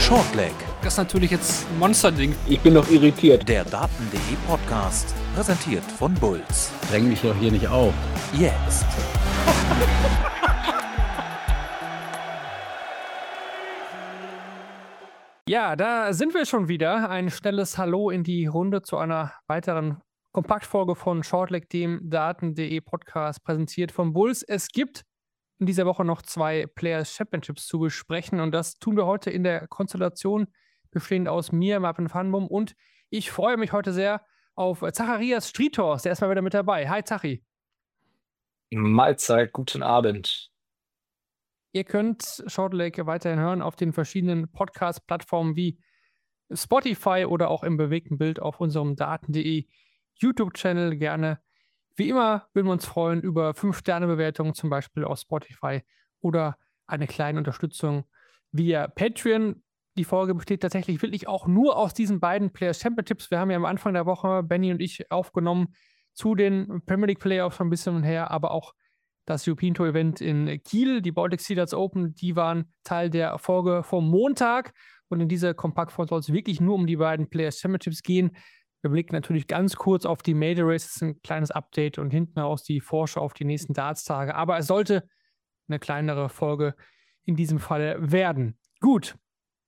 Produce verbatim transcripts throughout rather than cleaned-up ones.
Shortleg, Das ist natürlich jetzt ein Monsterding. Ich bin noch irritiert. der Daten.de Podcast, präsentiert von Bulls. Dräng mich doch hier nicht auf. Jetzt. Ja, da sind wir schon wieder. Ein schnelles Hallo in die Runde zu einer weiteren Kompaktfolge von Shortleg, dem Daten.de Podcast, präsentiert von Bulls. Es gibt in dieser Woche noch zwei Players Championships zu besprechen und das tun wir heute in der Konstellation bestehend aus mir, Marvin Fanbum, und ich freue mich heute sehr auf Zacharias Striethorst. Der ist mal wieder mit dabei. Hi Zachi. Mahlzeit, guten Abend. Ihr könnt Shortleg weiterhin hören auf den verschiedenen Podcast-Plattformen wie Spotify oder auch im bewegten Bild auf unserem Daten.de YouTube-Channel. Gerne. Wie immer würden wir uns freuen über fünf Sterne Bewertungen, zum Beispiel auf Spotify, oder eine kleine Unterstützung via Patreon. Die Folge besteht tatsächlich wirklich auch nur aus diesen beiden Players Championships. Wir haben ja am Anfang der Woche, Benny und ich, aufgenommen zu den Premier League Playoffs schon ein bisschen her, aber auch das European Tour Event in Kiel, die Baltic Sea Open, die waren Teil der Folge vom Montag. Und in dieser Kompaktfolge soll es wirklich nur um die beiden Players Championships gehen. Wir blicken natürlich ganz kurz auf die Major Races, ein kleines Update und hinten raus die Vorschau auf die nächsten Darts-Tage. Aber es sollte eine kleinere Folge in diesem Fall werden. Gut,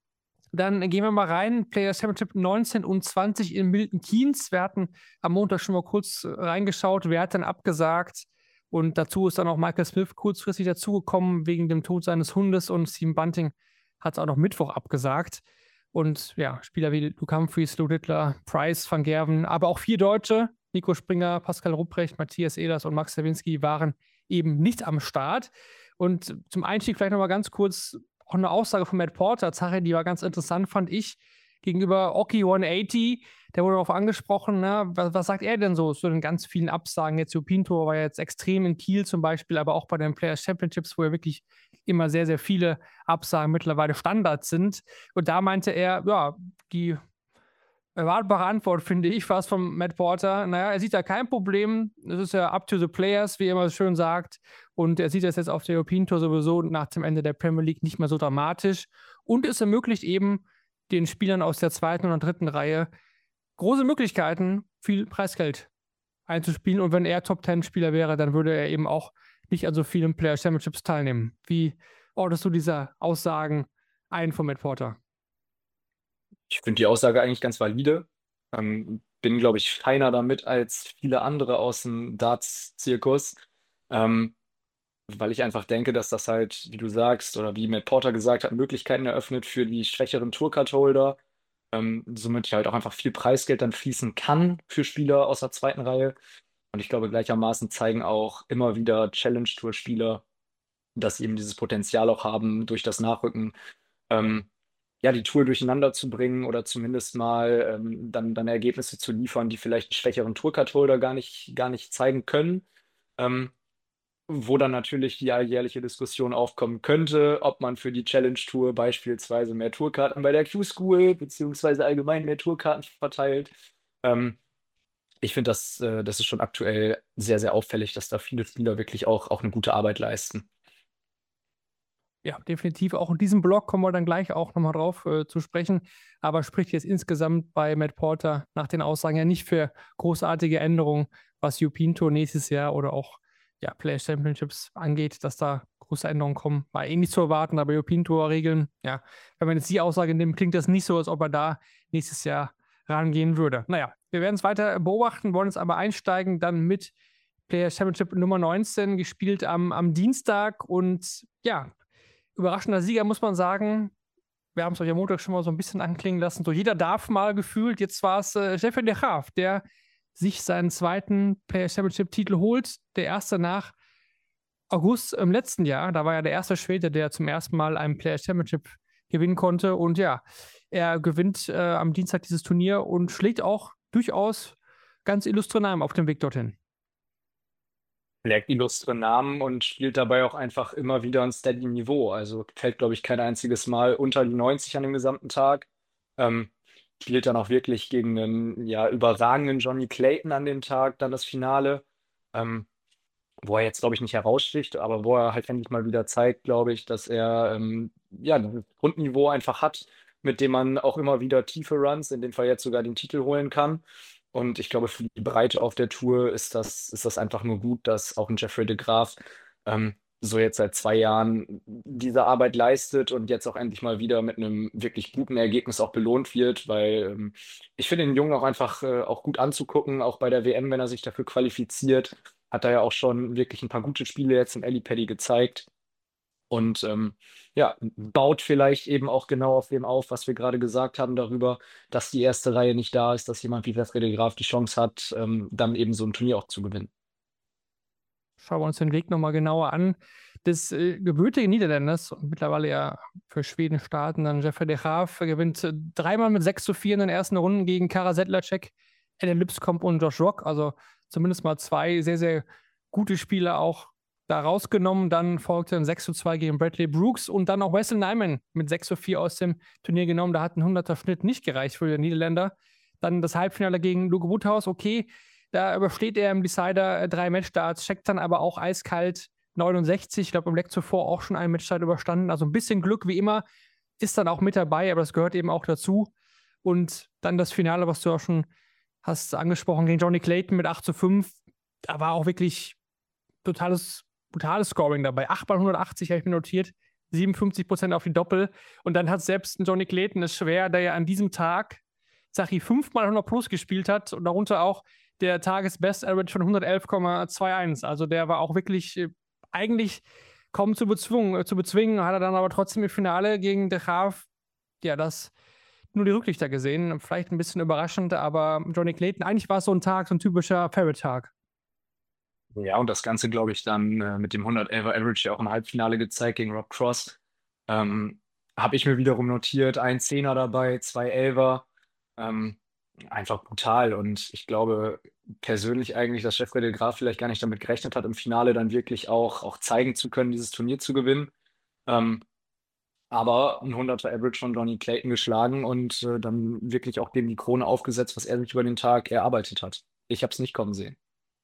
dann gehen wir mal rein. Players Championship neunzehn und zwanzig in Milton Keynes. Wir hatten am Montag schon mal kurz reingeschaut. Wer hat dann abgesagt? Und dazu ist dann auch Michael Smith kurzfristig dazugekommen wegen dem Tod seines Hundes, und Stephen Bunting hat es auch noch Mittwoch abgesagt. Und ja, Spieler wie Luke Humphries, Lou Dittler, Price, Van Gerven, aber auch vier Deutsche, Nico Springer, Pascal Rupprecht, Matthias Ehlers und Max Sawinski, waren eben nicht am Start. Und zum Einstieg vielleicht nochmal ganz kurz auch eine Aussage von Matt Porter, Sache, die war ganz interessant, fand ich, gegenüber Oki hundertachtzig. Der wurde darauf angesprochen, ne? was, was sagt er denn so zu den ganz vielen Absagen? Jetzt European Tour war ja jetzt extrem in Kiel zum Beispiel, aber auch bei den Players Championships, wo ja wirklich immer sehr, sehr viele Absagen mittlerweile Standard sind. Und da meinte er, ja, die erwartbare Antwort, finde ich, fast von Matt Porter. Naja, er sieht da kein Problem. Es ist ja up to the players, wie er immer so schön sagt. Und er sieht das jetzt auf der European Tour sowieso nach dem Ende der Premier League nicht mehr so dramatisch. Und es ermöglicht eben den Spielern aus der zweiten oder dritten Reihe große Möglichkeiten, viel Preisgeld einzuspielen. Und wenn er Top Ten Spieler wäre, dann würde er eben auch nicht an so vielen Player Championships teilnehmen. Wie ordnest du diese Aussagen ein von Matt Porter? Ich finde die Aussage eigentlich ganz valide. Ähm, bin, glaube ich, feiner damit als viele andere aus dem Darts-Zirkus. Ähm, weil ich einfach denke, dass das halt, wie du sagst, oder wie Matt Porter gesagt hat, Möglichkeiten eröffnet für die schwächeren Tourcard-Holder. Ähm, somit halt auch einfach viel Preisgeld dann fließen kann für Spieler aus der zweiten Reihe. Und ich glaube, gleichermaßen zeigen auch immer wieder Challenge-Tour-Spieler, dass sie eben dieses Potenzial auch haben, durch das Nachrücken ähm, ja, die Tour durcheinander zu bringen oder zumindest mal ähm, dann, dann Ergebnisse zu liefern, die vielleicht einen schwächeren Tourcard-Holder gar nicht, gar nicht zeigen können. Ähm, wo dann natürlich die alljährliche Diskussion aufkommen könnte, ob man für die Challenge Tour beispielsweise mehr Tourkarten bei der Q-School beziehungsweise allgemein mehr Tourkarten verteilt. Ähm, ich finde, das, äh, das ist schon aktuell sehr, sehr auffällig, dass da viele Spieler wirklich auch, auch eine gute Arbeit leisten. Ja, definitiv. Auch in diesem Blog kommen wir dann gleich auch nochmal drauf äh, zu sprechen. Aber spricht jetzt insgesamt bei Matt Porter nach den Aussagen ja nicht für großartige Änderungen, was European Tour nächstes Jahr oder auch ja, Players Championships angeht, dass da große Änderungen kommen. War eh nicht zu erwarten, aber European Tour-Regeln, ja, wenn man jetzt die Aussage nimmt, klingt das nicht so, als ob er da nächstes Jahr rangehen würde. Naja, wir werden es weiter beobachten, wollen jetzt aber einsteigen dann mit Players Championship Nummer neunzehn, gespielt am, am Dienstag. Und ja, überraschender Sieger, muss man sagen. Wir haben es euch am Montag schon mal so ein bisschen anklingen lassen. So jeder darf mal gefühlt. Jetzt war es äh, Jeffrey de Graaf, der sich seinen zweiten Players Championship-Titel holt. Der erste nach August im letzten Jahr. Da war er der erste Schwede, der zum ersten Mal einen Players Championship gewinnen konnte. Und ja, er gewinnt äh, am Dienstag dieses Turnier und schlägt auch durchaus ganz illustre Namen auf dem Weg dorthin. Legt illustre Namen und spielt dabei auch einfach immer wieder ein steady Niveau. Also fällt, glaube ich, kein einziges Mal unter die neunzig an dem gesamten Tag. Ähm, spielt dann auch wirklich gegen einen ja, überragenden Johnny Clayton an dem Tag, dann das Finale, ähm, wo er jetzt, glaube ich, nicht heraussticht, aber wo er halt endlich mal wieder zeigt, glaube ich, dass er ähm, ja, das Grundniveau einfach hat, mit dem man auch immer wieder tiefe Runs, in dem Fall jetzt sogar den Titel holen kann. Und ich glaube, für die Breite auf der Tour ist das, ist das einfach nur gut, dass auch ein Jeffrey de Graaf ähm, so jetzt seit zwei Jahren diese Arbeit leistet und jetzt auch endlich mal wieder mit einem wirklich guten Ergebnis auch belohnt wird, weil ähm, ich finde den Jungen auch einfach äh, auch gut anzugucken, auch bei der W M, wenn er sich dafür qualifiziert, hat er ja auch schon wirklich ein paar gute Spiele jetzt im Ellipelli gezeigt. Und ähm, ja, baut vielleicht eben auch genau auf dem auf, was wir gerade gesagt haben darüber, dass die erste Reihe nicht da ist, dass jemand wie Jeffrey de Graaf die Chance hat, ähm, dann eben so ein Turnier auch zu gewinnen. Schauen wir uns den Weg nochmal genauer an. Des äh, gebürtigen Niederländers und mittlerweile ja für Schweden starten, dann Jeffrey de Graaf gewinnt äh, dreimal mit sechs zu vier in den ersten Runden gegen Kara Sedlacek, Ellen Lipscomb und Josh Rock. Also zumindest mal zwei sehr, sehr gute Spieler auch da rausgenommen. Dann folgte ein sechs zu zwei gegen Bradley Brooks und dann auch Wesley Nyman mit sechs zu vier aus dem Turnier genommen. Da hat ein hunderter Schnitt nicht gereicht für den Niederländer. Dann das Halbfinale gegen Luke Woodhouse, okay, da übersteht er im Decider äh, drei Matchstarts, checkt dann aber auch eiskalt neunundsechzig. Ich glaube, im Leck zuvor auch schon einen Matchstart überstanden. Also ein bisschen Glück, wie immer, ist dann auch mit dabei, aber das gehört eben auch dazu. Und dann das Finale, was du auch schon hast angesprochen, gegen Johnny Clayton mit acht zu fünf. Da war auch wirklich totales, brutales Scoring dabei. acht mal hundertachtzig habe ich mir notiert, siebenundfünfzig Prozent auf die Doppel. Und dann hat selbst ein Johnny Clayton es schwer, der ja an diesem Tag, sag ich, fünf mal hundert plus gespielt hat und darunter auch der Tagesbest-Average von hundertelf Komma einundzwanzig. Also der war auch wirklich äh, eigentlich kaum zu bezwingen, äh, zu bezwingen, hat er dann aber trotzdem im Finale gegen de Graaf, ja, das nur die Rücklichter gesehen. Vielleicht ein bisschen überraschend, aber Johnny Clayton, eigentlich war es so ein Tag, so ein typischer Ferret-Tag. Ja, und das Ganze, glaube ich, dann äh, mit dem hundertelfer Average ja auch im Halbfinale gezeigt gegen Rob Cross. Ähm, Habe ich mir wiederum notiert, ein Zehner dabei, zwei Elfer. Ähm, Einfach brutal. Und ich glaube persönlich eigentlich, dass Jeffrey de Graaf vielleicht gar nicht damit gerechnet hat, im Finale dann wirklich auch, auch zeigen zu können, dieses Turnier zu gewinnen. Ähm, aber ein hunderter Average von Johnny Clayton geschlagen und äh, dann wirklich auch dem die Krone aufgesetzt, was er sich über den Tag erarbeitet hat. Ich habe es nicht kommen sehen.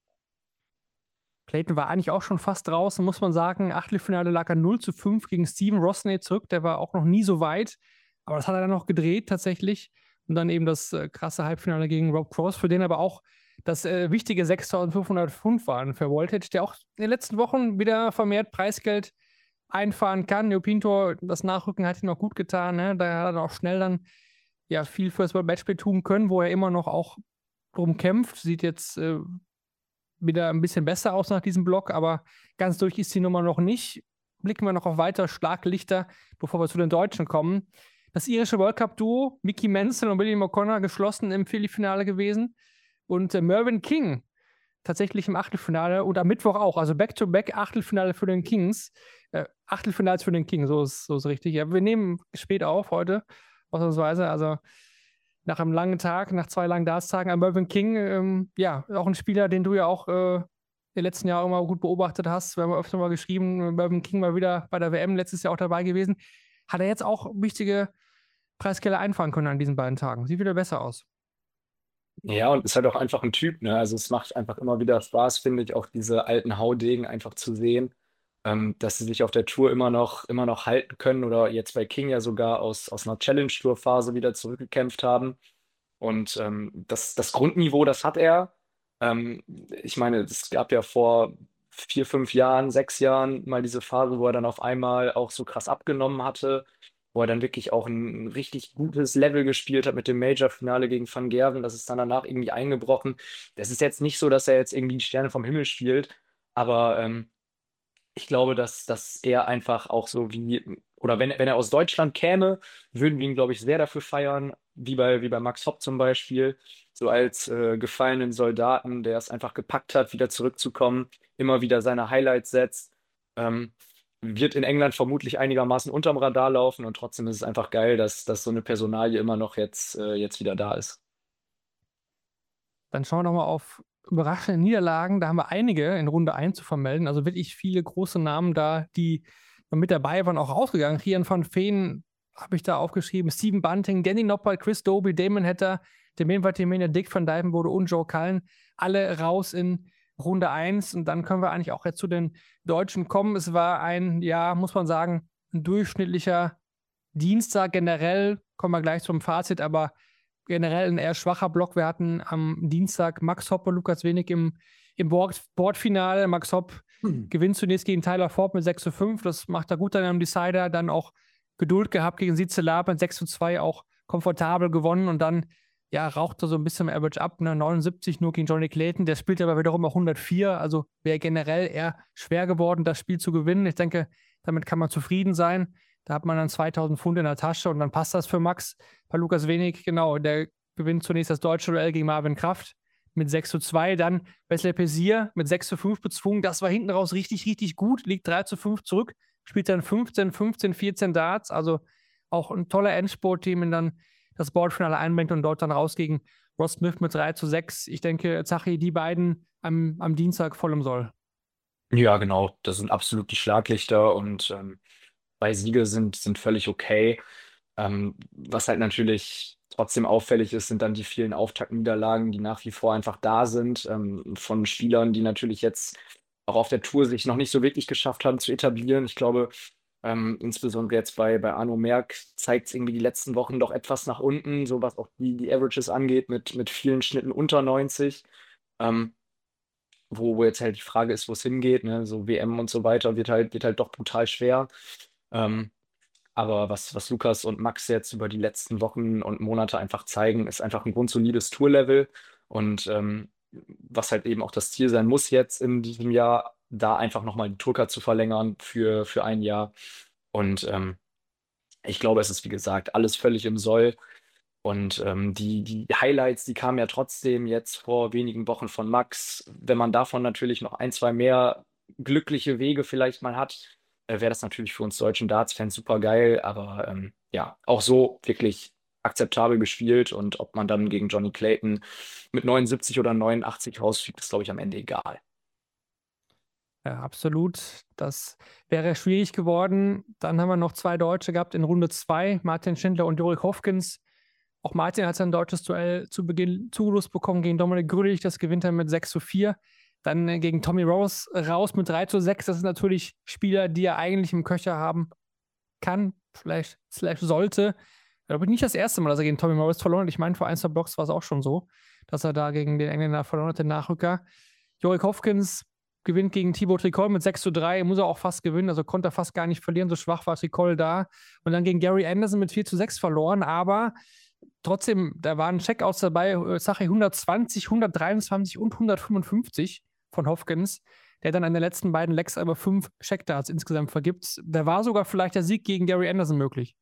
Clayton war eigentlich auch schon fast draußen, muss man sagen. Achtelfinale lag er null zu fünf gegen Steven Rosnay zurück. Der war auch noch nie so weit. Aber das hat er dann noch gedreht tatsächlich. Und dann eben das äh, krasse Halbfinale gegen Rob Cross, für den aber auch das äh, wichtige sechstausendfünfhundert Pfund waren für Voltage, der auch in den letzten Wochen wieder vermehrt Preisgeld einfahren kann. Neo Pinto, das Nachrücken hat ihm noch gut getan. Ne? Da hat er dann auch schnell dann ja viel fürs World Matchplay tun können, wo er immer noch auch drum kämpft. Sieht jetzt äh, wieder ein bisschen besser aus nach diesem Block, aber ganz durch ist die Nummer noch nicht. Blicken wir noch auf weitere Schlaglichter, bevor wir zu den Deutschen kommen. Das irische World Cup-Duo, Mickey Manson und William O'Connor, geschlossen im Philly-Finale gewesen. Und äh, Mervyn King tatsächlich im Achtelfinale und am Mittwoch auch. Also Back-to-Back Achtelfinale für den Kings. Äh, Achtelfinals für den King, so ist, so ist richtig. Ja, wir nehmen spät auf heute, ausnahmsweise. Also nach einem langen Tag, nach zwei langen Darts-Tagen an Mervyn King, ähm, ja, auch ein Spieler, den du ja auch äh, in den letzten Jahren immer gut beobachtet hast. Wir haben öfter mal geschrieben, Mervyn King mal wieder bei der W M letztes Jahr auch dabei gewesen. Hat er jetzt auch wichtige Preisgelder einfahren können an diesen beiden Tagen. Sieht wieder besser aus. Ja, und ist halt auch einfach ein Typ, ne? Also es macht einfach immer wieder Spaß, finde ich, auch diese alten Haudegen einfach zu sehen, ähm, dass sie sich auf der Tour immer noch, immer noch halten können oder jetzt bei King ja sogar aus, aus einer Challenge-Tour-Phase wieder zurückgekämpft haben. Und ähm, das, das Grundniveau, das hat er. Ähm, Ich meine, es gab ja vor vier, fünf Jahren, sechs Jahren mal diese Phase, wo er dann auf einmal auch so krass abgenommen hatte, wo er dann wirklich auch ein richtig gutes Level gespielt hat mit dem Major-Finale gegen Van Gerwen. Das ist dann danach irgendwie eingebrochen. Das ist jetzt nicht so, dass er jetzt irgendwie die Sterne vom Himmel spielt, aber ähm, ich glaube, dass, dass er einfach auch so wie, oder wenn, wenn er aus Deutschland käme, würden wir ihn, glaube ich, sehr dafür feiern, wie bei, wie bei Max Hopp zum Beispiel, so als äh, gefallenen Soldaten, der es einfach gepackt hat, wieder zurückzukommen, immer wieder seine Highlights setzt. Ähm, Wird in England vermutlich einigermaßen unterm Radar laufen und trotzdem ist es einfach geil, dass, dass so eine Personalie immer noch jetzt, äh, jetzt wieder da ist. Dann schauen wir nochmal auf überraschende Niederlagen. Da haben wir einige in Runde eins zu vermelden. Also wirklich viele große Namen da, die mit dabei waren, auch rausgegangen. Rian van Veen habe ich da aufgeschrieben. Steven Bunting, Danny Noppert, Chris Dobie, Damon Hatter, Demian Vatimena, Dick van Dijvenbode und Joe Cullen. Alle raus in Runde eins. Und dann können wir eigentlich auch jetzt zu den Deutschen kommen. Es war ein, ja, muss man sagen, ein durchschnittlicher Dienstag generell, kommen wir gleich zum Fazit, aber generell ein eher schwacher Block. Wir hatten am Dienstag Max Hopp und Lukas Wenig im, im Board, Boardfinale. Max Hopp hm. gewinnt zunächst gegen Tyler Ford mit sechs zu fünf. Das macht er gut dann am Decider. Dann auch Geduld gehabt gegen Sietze Lab mit sechs zu zwei, auch komfortabel gewonnen. Und dann ja, raucht er so ein bisschen im Average ab. Ne? neunundsiebzig nur gegen Johnny Clayton. Der spielt aber wiederum auch hundertvier. Also wäre generell eher schwer geworden, das Spiel zu gewinnen. Ich denke, damit kann man zufrieden sein. Da hat man dann zweitausend Pfund in der Tasche und dann passt das für Max. Bei Lukas Wenig, genau, der gewinnt zunächst das deutsche Duell gegen Marvin Kraft mit sechs zu zwei. Dann Wesley Pesier mit sechs zu fünf bezwungen. Das war hinten raus richtig, richtig gut. Liegt drei zu fünf zurück. Spielt dann fünfzehn, fünfzehn, vierzehn Darts. Also auch ein toller Endspurt-Team, in dann das Boardfinale einbringt und dort dann raus gegen Ross Smith mit drei zu sechs. Ich denke, Zachi, die beiden am, am Dienstag voll im Soll. Ja, genau. Das sind absolut die Schlaglichter und ähm, zwei Siege sind, sind völlig okay. Ähm, was halt natürlich trotzdem auffällig ist, sind dann die vielen Auftaktniederlagen, die nach wie vor einfach da sind, ähm, von Spielern, die natürlich jetzt auch auf der Tour sich noch nicht so wirklich geschafft haben zu etablieren. Ich glaube, ähm, insbesondere jetzt bei, bei Arno Merck zeigt es irgendwie die letzten Wochen doch etwas nach unten, so was auch die, die Averages angeht, mit, mit vielen Schnitten unter neunzig. Ähm, wo, wo jetzt halt die Frage ist, wo es hingeht, ne? So W M und so weiter wird halt, wird halt doch brutal schwer. Ähm, aber was, was Lukas und Max jetzt über die letzten Wochen und Monate einfach zeigen, ist einfach ein grundsolides Tourlevel. Und ähm, was halt eben auch das Ziel sein muss jetzt in diesem Jahr, da einfach nochmal die Tourcard zu verlängern für, für ein Jahr. Und ähm, ich glaube, es ist, wie gesagt, alles völlig im Soll. Und ähm, die, die Highlights, die kamen ja trotzdem jetzt vor wenigen Wochen von Max. Wenn man davon natürlich noch ein, zwei mehr glückliche Wege vielleicht mal hat, äh, wäre das natürlich für uns deutschen Darts-Fans super geil. Aber ähm, ja, auch so wirklich akzeptabel gespielt. Und ob man dann gegen Johnny Clayton mit neunundsiebzig oder neunundachtzig rausfliegt, ist, glaube ich, am Ende egal. Ja, absolut. Das wäre schwierig geworden. Dann haben wir noch zwei Deutsche gehabt in Runde zwei, Martin Schindler und Jorik Hofkins. Auch Martin hat sein deutsches Duell zu Beginn zugelost bekommen gegen Dominik Grülich. Das gewinnt er mit sechs zu vier. Dann äh, gegen Tommy Rose raus mit drei zu sechs. Das sind natürlich Spieler, die er eigentlich im Köcher haben kann, vielleicht slash sollte. Aber nicht das erste Mal, dass er gegen Tommy Rose verloren hat. Ich meine, vor ein, zwei Blocks war es auch schon so, dass er da gegen den Engländer verloren hat, den Nachrücker. Jorik Hofkins gewinnt gegen Thibaut Tricol mit sechs zu drei. Muss er auch fast gewinnen, also konnte er fast gar nicht verlieren. So schwach war Tricol da. Und dann gegen Gary Anderson mit vier zu sechs verloren. Aber trotzdem, da waren Checkouts dabei, Sache hundertzwanzig, hundertdreiundzwanzig und hundertfünfundfünfzig von Hofkins, der dann an den letzten beiden Legs aber fünf Checkdarts insgesamt vergibt. Da war sogar vielleicht der Sieg gegen Gary Anderson möglich.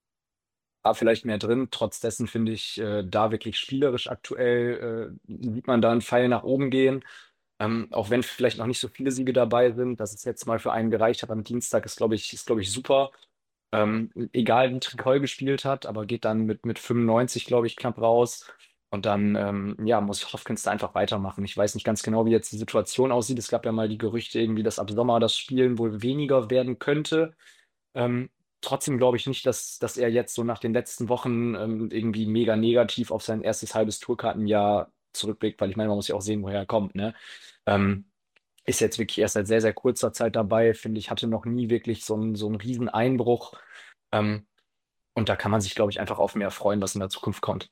War vielleicht mehr drin. Trotz dessen finde ich äh, da wirklich spielerisch aktuell, äh, sieht man da einen Pfeil nach oben gehen. Ähm, auch wenn vielleicht noch nicht so viele Siege dabei sind, dass es jetzt mal für einen gereicht hat am Dienstag, ist, glaube ich, ist, glaube ich, super. Ähm, egal, wie Tricol gespielt hat, aber geht dann mit, mit fünfundneunzig, glaube ich, knapp raus. Und dann, ähm, ja, muss Hofkins da einfach weitermachen. Ich weiß nicht ganz genau, wie jetzt die Situation aussieht. Es gab ja mal die Gerüchte irgendwie, dass ab Sommer das Spielen wohl weniger werden könnte. Ähm, trotzdem glaube ich nicht, dass, dass er jetzt so nach den letzten Wochen ähm, irgendwie mega negativ auf sein erstes halbes Tourkartenjahr zurückblickt, weil ich meine, man muss ja auch sehen, woher er kommt, ne? Ähm, ist jetzt wirklich erst seit sehr, sehr kurzer Zeit dabei, finde ich, hatte noch nie wirklich so einen, so einen riesen Einbruch. Ähm, und da kann man sich, glaube ich, einfach auf mehr freuen, was in der Zukunft kommt.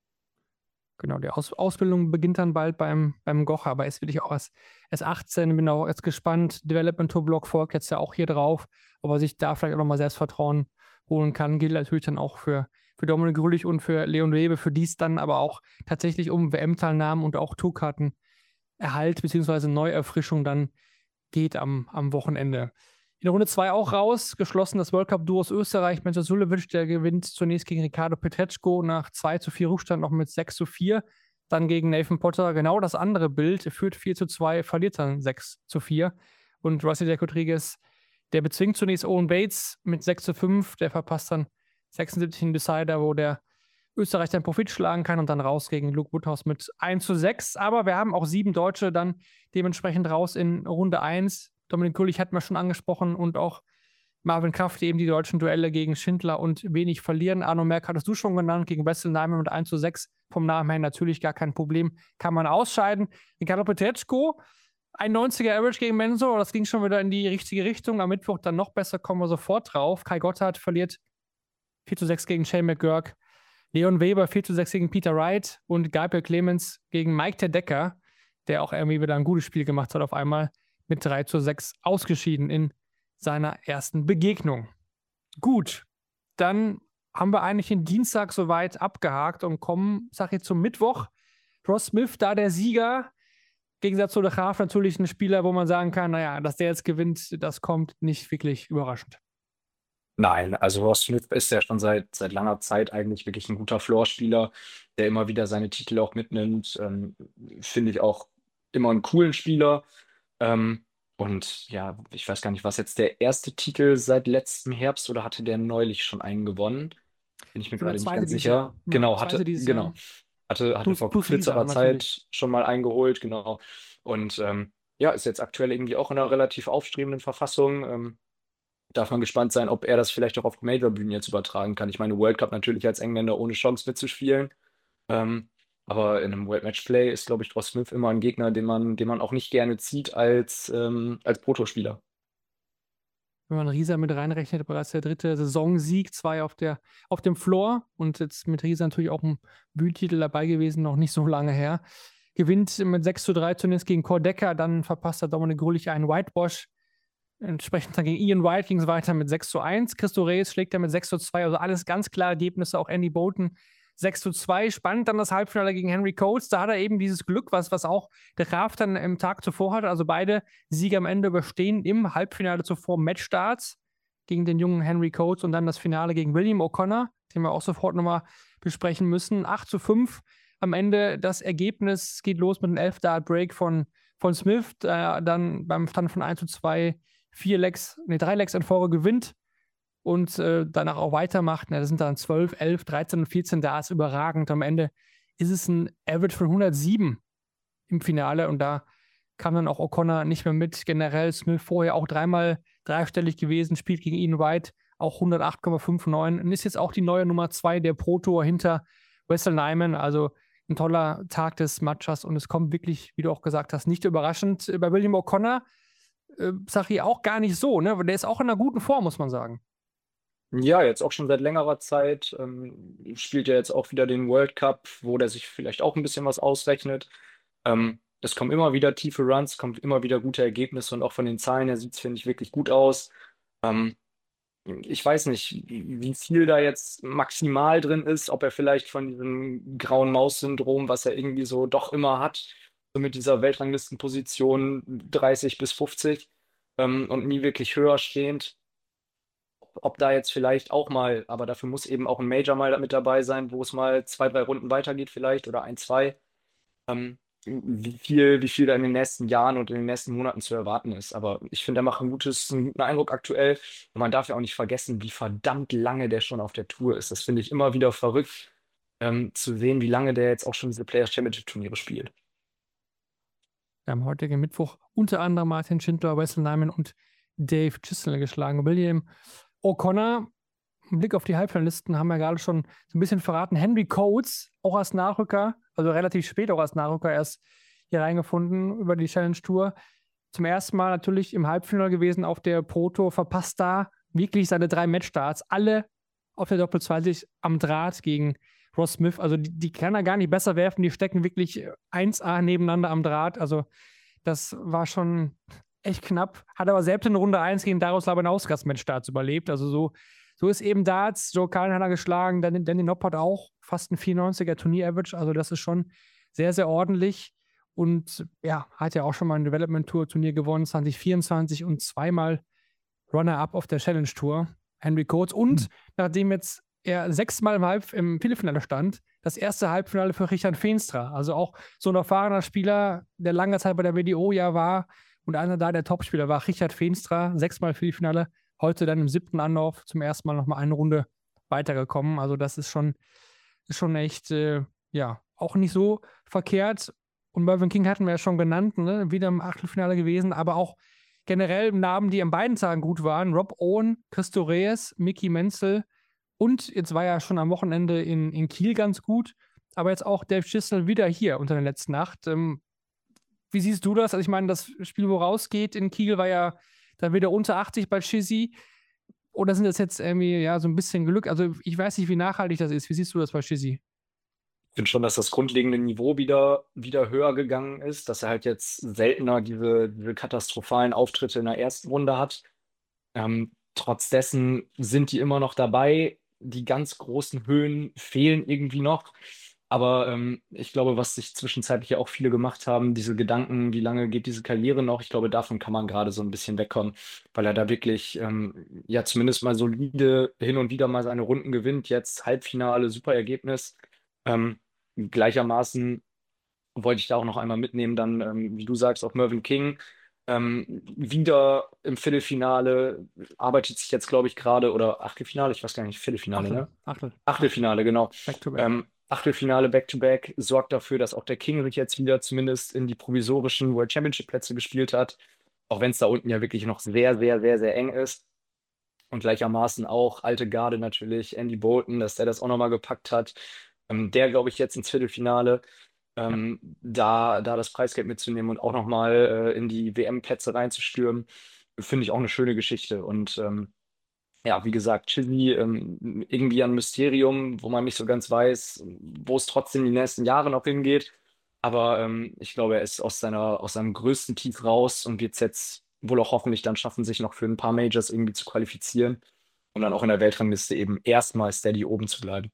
Genau, die Aus Ausbildung beginnt dann bald beim, beim Gocha, aber ist wirklich auch erst, erst achtzehn, bin auch jetzt gespannt. Development Tour Block folgt jetzt ja auch hier drauf, ob er sich da vielleicht auch nochmal Selbstvertrauen holen kann. Gilt natürlich dann auch für, für Dominik Grülich und für Leon Webe, für dies dann aber auch tatsächlich um W M-Teilnahmen und auch Tourkartenerhalt bzw. Neuerfrischung dann geht am, am Wochenende. In Runde zwei auch raus, geschlossen das World Cup Duo aus Österreich. Menzo Suljovic, der gewinnt zunächst gegen Ricardo Petretschko nach zwei zu vier Rückstand noch mit sechs zu vier. Dann gegen Nathan Potter genau das andere Bild, er führt vier zu zwei, verliert dann sechs zu vier. Und Rasil Rodriguez, der bezwingt zunächst Owen Bates mit sechs zu fünf, der verpasst dann sechsundsiebzig in Decider, wo der Österreich den Profit schlagen kann und dann raus gegen Luke Woodhouse mit eins zu sechs. Aber wir haben auch sieben Deutsche dann dementsprechend raus in Runde eins. Dominik Grülich hatten wir schon angesprochen und auch Marvin Kraft, die eben die deutschen Duelle gegen Schindler und Wenig verlieren. Arno Merck hattest du schon genannt, gegen Wessel Neiman mit eins zu sechs. Vom Namen her natürlich gar kein Problem, kann man ausscheiden. Ricardo Petretschko, ein neunziger Average gegen Menzo, das ging schon wieder in die richtige Richtung. Am Mittwoch dann noch besser, kommen wir sofort drauf. Kai Gotthard verliert vier zu sechs gegen Shane McGurk. Leon Weber vier zu sechs gegen Peter Wright und Gabriel Clemens gegen Mike Teddecker, der auch irgendwie wieder ein gutes Spiel gemacht hat, auf einmal mit drei zu sechs ausgeschieden in seiner ersten Begegnung. Gut, dann haben wir eigentlich den Dienstag soweit abgehakt und kommen, sag ich, zum Mittwoch. Ross Smith, da der Sieger. Im Gegensatz zu De Graaf natürlich ein Spieler, wo man sagen kann, naja, dass der jetzt gewinnt, das kommt nicht wirklich überraschend. Nein, also Ross Smith ist ja schon seit, seit langer Zeit eigentlich wirklich ein guter Floorspieler, der immer wieder seine Titel auch mitnimmt. Ähm, finde ich auch immer einen coolen Spieler. Ähm, und ja, ich weiß gar nicht, was jetzt der erste Titel seit letztem Herbst oder hatte der neulich schon einen gewonnen? Bin ich mir Schon der gerade nicht zweite ganz dieses sicher. Jahr. Ja, Genau, zweite hatte, dieses genau. Jahr. Hatte, hatte Plus, vor plus Lisa kürzerer natürlich. Zeit schon mal eingeholt, genau. Und ähm, ja, ist jetzt aktuell irgendwie auch in einer relativ aufstrebenden Verfassung. Ähm, darf man gespannt sein, ob er das vielleicht auch auf Major-Bühnen jetzt übertragen kann. Ich meine, World Cup natürlich als Engländer ohne Chance mitzuspielen. Ähm, aber in einem World Matchplay ist, glaube ich, Ross Smith immer ein Gegner, den man, den man auch nicht gerne zieht als, ähm, als Protospieler. Wenn man Rieser mit reinrechnet, bereits der dritte Saisonsieg, zwei auf, der, auf dem Floor und jetzt mit Rieser natürlich auch ein Bühnentitel dabei gewesen, noch nicht so lange her. Gewinnt mit sechs zu drei zunächst gegen Cordecker, dann verpasst er Dominik Grulich einen Whitewash. Entsprechend dann gegen Ian White ging es weiter mit sechs zu eins. Christo Reyes schlägt er mit sechs zu zwei, also alles ganz klare Ergebnisse, auch Andy Bolton sechs zu zwei. Spannend dann das Halbfinale gegen Henry Coates. Da hat er eben dieses Glück, was, was auch der Graaf dann im Tag zuvor hatte. Also beide Siege am Ende überstehen im Halbfinale zuvor Matchstarts gegen den jungen Henry Coates und dann das Finale gegen William O'Connor, den wir auch sofort nochmal besprechen müssen. acht zu fünf am Ende das Ergebnis. Geht los mit einem elf-Dart-Break von, von Smith, der dann beim Stand von eins zu zwei vier Legs, nee, drei Legs in Folge gewinnt und äh, danach auch weitermacht. Na, das sind dann zwölf, elf, dreizehn und vierzehn Darts, überragend. Am Ende ist es ein Average von hundertsieben im Finale und da kam dann auch O'Connor nicht mehr mit. Generell Smith vorher auch dreimal dreistellig gewesen, spielt gegen Ian White auch hundertacht Komma neunundfünfzig und ist jetzt auch die neue Nummer zwei der Pro-Tour hinter Wessel Nyman. Also ein toller Tag des Matchers und es kommt wirklich, wie du auch gesagt hast, nicht überraschend. Bei William O'Connor äh, sag ich auch gar nicht so, ne? Der ist auch in einer guten Form, muss man sagen. Ja, jetzt auch schon seit längerer Zeit. Ähm, spielt ja jetzt auch wieder den World Cup, wo der sich vielleicht auch ein bisschen was ausrechnet. Ähm, es kommen immer wieder tiefe Runs, kommt immer wieder gute Ergebnisse und auch von den Zahlen her sieht es, finde ich, wirklich gut aus. Ähm, ich weiß nicht, wie viel da jetzt maximal drin ist, ob er vielleicht von diesem grauen Maus-Syndrom, was er irgendwie so doch immer hat, so mit dieser Weltranglistenposition dreißig bis fünfzig ähm, und nie wirklich höher stehend, ob da jetzt vielleicht auch mal, aber dafür muss eben auch ein Major mal mit dabei sein, wo es mal zwei, drei Runden weitergeht vielleicht oder ein, zwei. Ähm, wie viel, wie viel da in den nächsten Jahren und in den nächsten Monaten zu erwarten ist. Aber ich finde, er macht ein gutes, einen guten Eindruck aktuell. Und man darf ja auch nicht vergessen, wie verdammt lange der schon auf der Tour ist. Das finde ich immer wieder verrückt, ähm, zu sehen, wie lange der jetzt auch schon diese Players Championship Turniere spielt. Am heutigen Mittwoch unter anderem Martin Schindler, Wessel Nyman und Dave Chisholm geschlagen. William O'Connor, ein Blick auf die Halbfinalisten, haben wir gerade schon so ein bisschen verraten. Henry Coates, auch als Nachrücker, also relativ spät auch als Nachrücker erst hier reingefunden über die Challenge Tour. Zum ersten Mal natürlich im Halbfinale gewesen auf der Pro Tour, verpasst da wirklich seine drei Matchstarts, alle auf der Doppel zwanzig am Draht gegen Ross Smith. Also die, die kann er gar nicht besser werfen, die stecken wirklich eins A nebeneinander am Draht. Also das war schon echt knapp, hat aber selbst in Runde eins gegen Darius Labanauskas Matchstarts überlebt. Also so, so ist eben Darts. Joe Cullen hat er geschlagen, Danny, Danny Noppert auch, fast ein vierundneunziger Turnier-Average. Also das ist schon sehr, sehr ordentlich. Und ja, hat ja auch schon mal ein Development-Tour-Turnier gewonnen, zwanzig vierundzwanzig und zweimal Runner-Up auf der Challenge Tour. Henry Coates. Und mhm. nachdem jetzt er sechsmal im, Halb im Viertelfinale stand, das erste Halbfinale für Richard Veenstra. Also auch so ein erfahrener Spieler, der lange Zeit bei der W D O ja war und einer da der Topspieler war, Richard Veenstra, sechsmal Viertelfinale, heute dann im siebten Anlauf zum ersten Mal nochmal eine Runde weitergekommen. Also das ist schon, ist schon echt, äh, ja, auch nicht so verkehrt. Und Mervyn King hatten wir ja schon genannt, ne? Wieder im Achtelfinale gewesen, aber auch generell Namen, die an beiden Tagen gut waren. Rob Owen, Christo Reyes, Mickey Menzel und jetzt war ja schon am Wochenende in, in Kiel ganz gut, aber jetzt auch Dave Chisholm wieder hier unter der letzten Nacht. Ähm, wie siehst du das? Also ich meine, das Spiel, wo rausgeht in Kiel, war ja dann wieder unter achtzig bei Chizzy. Oder sind das jetzt irgendwie ja so ein bisschen Glück? Also ich weiß nicht, wie nachhaltig das ist. Wie siehst du das bei Shizzy? Ich finde schon, dass das grundlegende Niveau wieder, wieder höher gegangen ist, dass er halt jetzt seltener diese, diese katastrophalen Auftritte in der ersten Runde hat. Ähm, trotz dessen sind die immer noch dabei. Die ganz großen Höhen fehlen irgendwie noch. Aber ähm, ich glaube, was sich zwischenzeitlich ja auch viele gemacht haben, diese Gedanken, wie lange geht diese Karriere noch, ich glaube, davon kann man gerade so ein bisschen wegkommen, weil er da wirklich ähm, ja zumindest mal solide hin und wieder mal seine Runden gewinnt. Jetzt Halbfinale, super Ergebnis. Ähm, gleichermaßen wollte ich da auch noch einmal mitnehmen, dann, ähm, wie du sagst, auch Mervyn King. Ähm, wieder im Viertelfinale, arbeitet sich jetzt, glaube ich, gerade, oder Achtelfinale, ich weiß gar nicht, Viertelfinale, Achtel, ne? Achtel, Achtelfinale, genau. back to back. Ähm, Achtelfinale Back-to-Back sorgt dafür, dass auch der King sich jetzt wieder zumindest in die provisorischen World Championship-Plätze gespielt hat, auch wenn es da unten ja wirklich noch sehr, sehr, sehr, sehr eng ist. Und gleichermaßen auch alte Garde natürlich, Andy Bolton, dass der das auch nochmal gepackt hat. Ähm, der, glaube ich, jetzt ins Viertelfinale, Ja. ähm, da, da das Preisgeld mitzunehmen und auch nochmal äh, in die W M-Plätze reinzustürmen, finde ich auch eine schöne Geschichte. Und ähm, ja, wie gesagt, Chizzy, ähm, irgendwie ein Mysterium, wo man nicht so ganz weiß, wo es trotzdem die nächsten Jahre noch hingeht. Aber ähm, ich glaube, er ist aus seiner, aus seinem größten Tief raus und wird es jetzt wohl auch hoffentlich dann schaffen, sich noch für ein paar Majors irgendwie zu qualifizieren und dann auch in der Weltrangliste eben erstmal steady oben zu bleiben.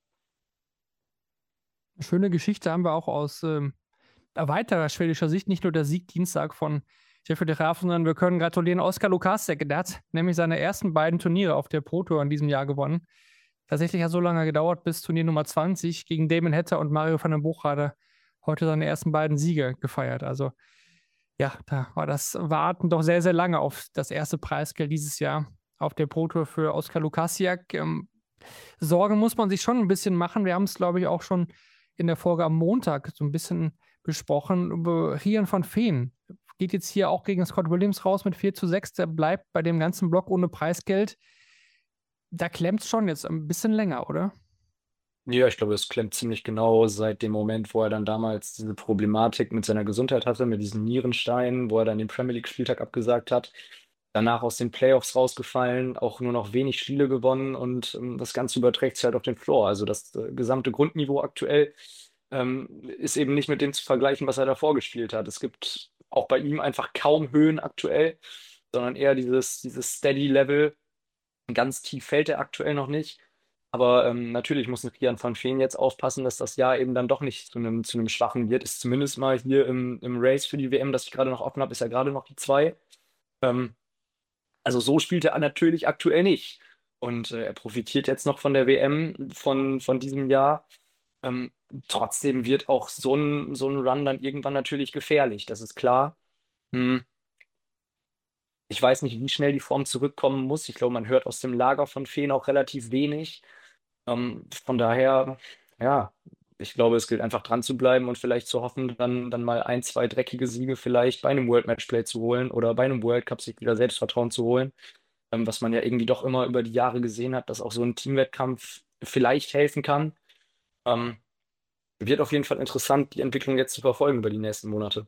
Eine schöne Geschichte haben wir auch aus ähm, weiterer schwedischer Sicht. Nicht nur der Sieg Dienstag von Jeffrey de Graaf, sondern wir können gratulieren Oskar Lukasek. Der hat nämlich seine ersten beiden Turniere auf der Pro Tour in diesem Jahr gewonnen. Tatsächlich hat so lange gedauert, bis Turnier Nummer zwanzig gegen Damon Hatter und Mario van den Buchrader heute seine ersten beiden Siege gefeiert. Also ja, da war das Warten doch sehr, sehr lange auf das erste Preisgeld dieses Jahr auf der Pro Tour für Oskar Lukasiak. Ähm, Sorgen muss man sich schon ein bisschen machen. Wir haben es, glaube ich, auch schon in der Folge am Montag so ein bisschen besprochen. Über Rian van Veen geht jetzt hier auch gegen Scott Williams raus mit vier zu sechs. Der bleibt bei dem ganzen Block ohne Preisgeld. Da klemmt es schon jetzt ein bisschen länger, oder? Ja, ich glaube, es klemmt ziemlich genau seit dem Moment, wo er dann damals diese Problematik mit seiner Gesundheit hatte, mit diesen Nierensteinen, wo er dann den Premier League-Spieltag abgesagt hat. Danach aus den Playoffs rausgefallen, auch nur noch wenig Spiele gewonnen und ähm, das Ganze überträgt sich halt auf den Floor. Also das äh, gesamte Grundniveau aktuell ähm, ist eben nicht mit dem zu vergleichen, was er davor gespielt hat. Es gibt auch bei ihm einfach kaum Höhen aktuell, sondern eher dieses, dieses Steady-Level. Ganz tief fällt er aktuell noch nicht. Aber ähm, natürlich muss ein Kian van Veen jetzt aufpassen, dass das Jahr eben dann doch nicht zu einem, zu einem schwachen wird. Ist zumindest mal hier im, im Race für die W M, das ich gerade noch offen habe, ist ja gerade noch die zwei. Ähm, also so spielt er natürlich aktuell nicht. Und äh, er profitiert jetzt noch von der W M von, von diesem Jahr. Ähm, trotzdem wird auch so ein, so ein Run dann irgendwann natürlich gefährlich, das ist klar. Hm. Ich weiß nicht, wie schnell die Form zurückkommen muss. Ich glaube, man hört aus dem Lager von Feen auch relativ wenig. Ähm, von daher, ja, ich glaube, es gilt einfach dran zu bleiben und vielleicht zu hoffen, dann, dann mal ein, zwei dreckige Siege vielleicht bei einem World Matchplay zu holen oder bei einem World Cup sich wieder Selbstvertrauen zu holen. Ähm, was man ja irgendwie doch immer über die Jahre gesehen hat, dass auch so ein Teamwettkampf vielleicht helfen kann. Ähm, wird auf jeden Fall interessant, die Entwicklung jetzt zu verfolgen über die nächsten Monate.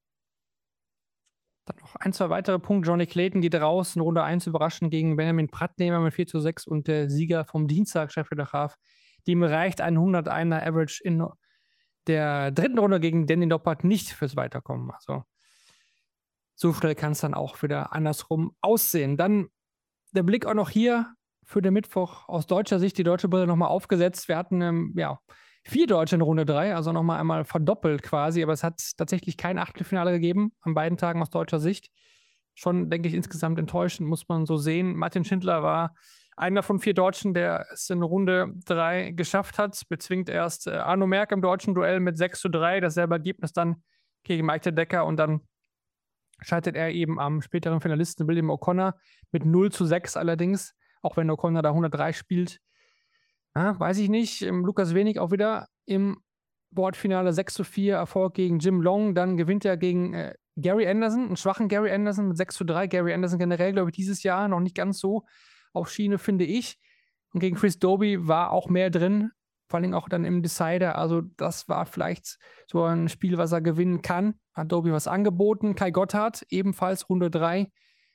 Dann noch ein, zwei weitere Punkte. Johnny Clayton geht raus in Runde eins überraschend gegen Benjamin Prattnehmer mit vier zu sechs und der Sieger vom Dienstag, Jeffrey de Graaf, dem reicht ein hunderteiner Average in der dritten Runde gegen Danny Noppert nicht fürs Weiterkommen. Also so schnell kann es dann auch wieder andersrum aussehen. Dann der Blick auch noch hier für den Mittwoch aus deutscher Sicht, die deutsche Brille nochmal aufgesetzt. Wir hatten ähm, ja vier Deutsche in Runde drei, also nochmal einmal verdoppelt quasi, aber es hat tatsächlich kein Achtelfinale gegeben an beiden Tagen aus deutscher Sicht. Schon, denke ich, insgesamt enttäuschend, muss man so sehen. Martin Schindler war einer von vier Deutschen, der es in Runde drei geschafft hat, bezwingt erst äh, Arno Merck im deutschen Duell mit sechs zu drei, dasselbe Ergebnis dann gegen Mike Decker und dann scheitert er eben am späteren Finalisten William O'Connor mit null zu sechs allerdings, auch wenn O'Connor da hundertdrei spielt. Ja, weiß ich nicht. Lukas Wenig auch wieder im Boardfinale sechs zu vier Erfolg gegen Jim Long. Dann gewinnt er gegen äh, Gary Anderson, einen schwachen Gary Anderson mit sechs zu drei. Gary Anderson generell, glaube ich, dieses Jahr noch nicht ganz so auf Schiene, finde ich. Und gegen Chris Dobie war auch mehr drin, vor allem auch dann im Decider. Also das war vielleicht so ein Spiel, was er gewinnen kann. Hat Dobie was angeboten. Kai Gotthard, ebenfalls Runde drei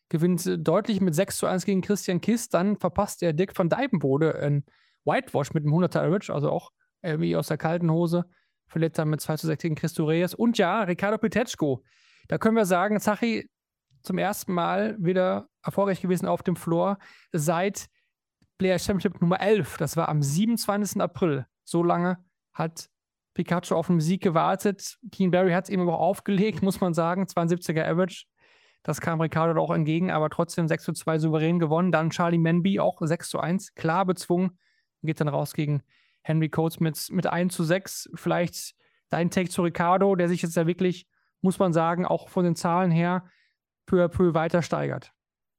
gewinnt äh, deutlich mit sechs zu eins gegen Christian Kiss. Dann verpasst er Dirk van Dijvenbode ein Whitewash mit einem hunderter Average, also auch irgendwie aus der kalten Hose. Verliert dann mit zwei zu sechs gegen Christo Reyes. Und ja, Ricardo Petechko. Da können wir sagen, Zachi zum ersten Mal wieder erfolgreich gewesen auf dem Floor seit Players Championship Nummer elf. Das war am siebenundzwanzigsten April. So lange hat Pikachu auf einen Sieg gewartet. Keen Barry hat es eben auch aufgelegt, muss man sagen. zweiundsiebziger Average. Das kam Ricardo auch entgegen, aber trotzdem sechs zu zwei souverän gewonnen. Dann Charlie Manby auch sechs zu eins, klar bezwungen. Geht dann raus gegen Henry Coates mit, mit eins zu sechs. Vielleicht dein Take zu Ricardo, der sich jetzt ja wirklich, muss man sagen, auch von den Zahlen her peu à peu weiter steigert.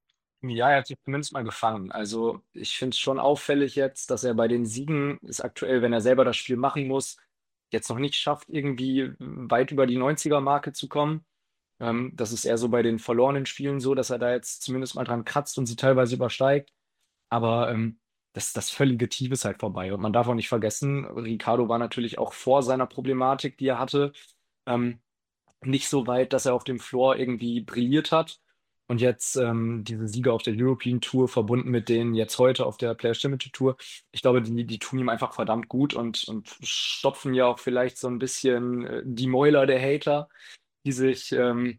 Ja, er hat sich zumindest mal gefangen. Also ich finde es schon auffällig jetzt, dass er bei den Siegen ist aktuell, wenn er selber das Spiel machen muss, jetzt noch nicht schafft, irgendwie weit über die neunziger-Marke zu kommen. Ähm, das ist eher so bei den verlorenen Spielen so, dass er da jetzt zumindest mal dran kratzt und sie teilweise übersteigt. Aber ähm, das, das völlige Tief ist halt vorbei. Und man darf auch nicht vergessen, Ricardo war natürlich auch vor seiner Problematik, die er hatte, ähm, nicht so weit, dass er auf dem Floor irgendwie brilliert hat. Und jetzt ähm, diese Siege auf der European Tour verbunden mit denen jetzt heute auf der Players Championship Tour, ich glaube, die, die tun ihm einfach verdammt gut und, und stopfen ja auch vielleicht so ein bisschen äh, die Mäuler der Hater, die sich ähm,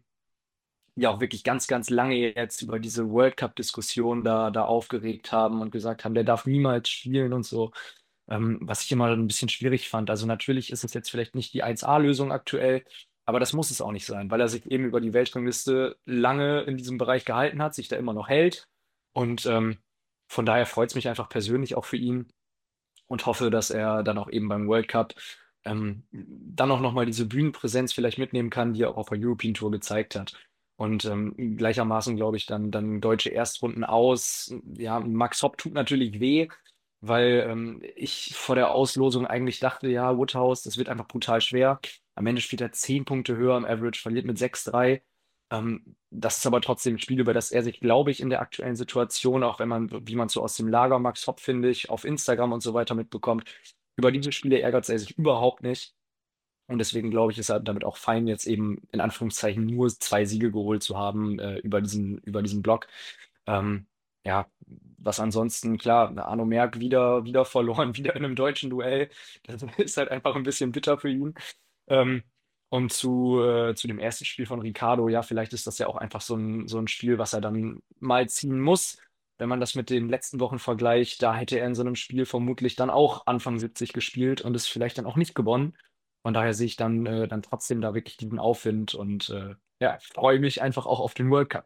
ja auch wirklich ganz, ganz lange jetzt über diese World Cup-Diskussion da, da aufgeregt haben und gesagt haben, der darf niemals spielen und so. Ähm, was ich immer ein bisschen schwierig fand. Also natürlich ist es jetzt vielleicht nicht die eins A-Lösung aktuell, aber das muss es auch nicht sein, weil er sich eben über die Weltrangliste lange in diesem Bereich gehalten hat, sich da immer noch hält. Und ähm, von daher freut es mich einfach persönlich auch für ihn und hoffe, dass er dann auch eben beim World Cup ähm, dann auch nochmal diese Bühnenpräsenz vielleicht mitnehmen kann, die er auch auf der European Tour gezeigt hat. Und ähm, gleichermaßen glaube ich dann, dann deutsche Erstrunden aus. Ja, Max Hopp tut natürlich weh, weil ähm, ich vor der Auslosung eigentlich dachte, ja, Woodhouse, das wird einfach brutal schwer. Am Ende spielt er zehn Punkte höher im Average, verliert mit sechs drei. Ähm, das ist aber trotzdem ein Spiel, über das er sich, glaube ich, in der aktuellen Situation, auch wenn man, wie man so aus dem Lager Max Hopp, finde ich, auf Instagram und so weiter mitbekommt, über diese Spiele ärgert er sich überhaupt nicht. Und deswegen glaube ich, ist er damit auch fein, jetzt eben in Anführungszeichen nur zwei Siege geholt zu haben äh, über diesen, über diesen Block. Ähm, ja, was ansonsten, klar, Arno Merck wieder, wieder verloren, wieder in einem deutschen Duell. Das ist halt einfach ein bisschen bitter für ihn. Ähm, und zu, äh, zu dem ersten Spiel von Ricardo, ja, vielleicht ist das ja auch einfach so ein, so ein Spiel, was er dann mal ziehen muss. Wenn man das mit den letzten Wochen vergleicht, da hätte er in so einem Spiel vermutlich dann auch Anfang siebzig gespielt und es vielleicht dann auch nicht gewonnen. Von daher sehe ich dann, äh, dann trotzdem da wirklich diesen Aufwind und äh, ja, freue mich einfach auch auf den World Cup.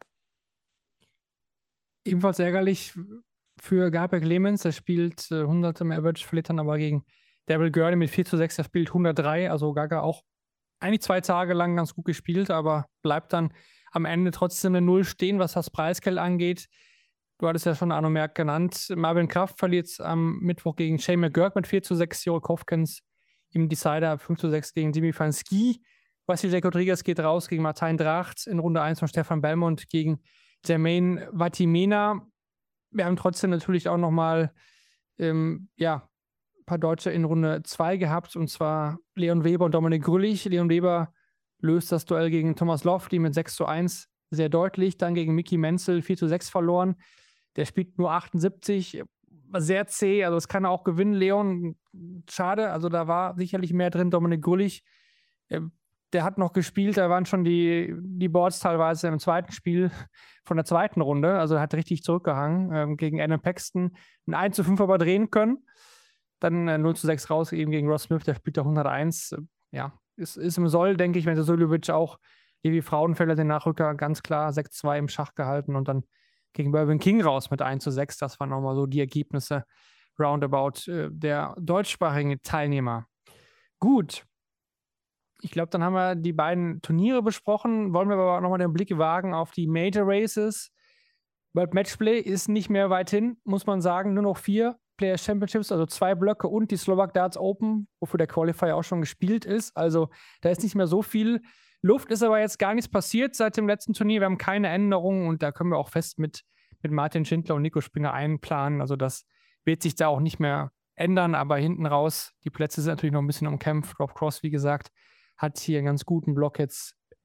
Ebenfalls ärgerlich für Gabriel Clemens. Er spielt äh, hundert im Average, verliert dann aber gegen Daryl Gurney mit vier zu sechs. Er spielt hundertdrei. Also Gaga auch eigentlich zwei Tage lang ganz gut gespielt, aber bleibt dann am Ende trotzdem eine Null stehen, was das Preisgeld angeht. Du hattest ja schon Arno Merck genannt. Marvin Kraft verliert am Mittwoch gegen Shane McGurk mit vier zu sechs. Jörg Hofkens im Decider fünf zu sechs gegen Jimmy van Ski. Vasilij Rodriguez geht raus gegen Martijn Dracht in Runde eins von Stefan Belmont gegen Jermaine Vatimena. Wir haben trotzdem natürlich auch nochmal ähm, ja, ein paar Deutsche in Runde zwei gehabt, und zwar Leon Weber und Dominik Grüllich. Leon Weber löst das Duell gegen Thomas Lofty mit sechs zu eins sehr deutlich. Dann gegen Mickey Menzel vier zu sechs verloren. Der spielt nur achtundsiebzig, sehr zäh, also das kann er auch gewinnen, Leon. Schade, also da war sicherlich mehr drin. Dominik Grüllich, der hat noch gespielt, da waren schon die, die Boards teilweise im zweiten Spiel von der zweiten Runde, also er hat richtig zurückgehangen ähm, gegen Adam Paxton, ein eins zu fünf aber drehen können, dann äh, null zu sechs raus eben gegen Ross Smith, der spielt da hunderteins, ja, ist, ist im Soll, denke ich, wenn der Suljovic auch Levi Frauenfelder, den Nachrücker, ganz klar sechs zu zwei im Schach gehalten und dann gegen Mervyn King raus mit eins zu sechs, das waren nochmal so die Ergebnisse roundabout äh, der deutschsprachigen Teilnehmer. Gut, ich glaube, dann haben wir die beiden Turniere besprochen. Wollen wir aber nochmal den Blick wagen auf die Major Races. World Matchplay ist nicht mehr weit hin, muss man sagen. Nur noch vier Players Championships, also zwei Blöcke und die Slovak Darts Open, wofür der Qualifier auch schon gespielt ist. Also da ist nicht mehr so viel Luft, ist aber jetzt gar nichts passiert seit dem letzten Turnier. Wir haben keine Änderungen und da können wir auch fest mit, mit Martin Schindler und Nico Springer einplanen. Also das wird sich da auch nicht mehr ändern, aber hinten raus, die Plätze sind natürlich noch ein bisschen umkämpft. Rob Cross, wie gesagt, hat hier einen ganz guten Block jetzt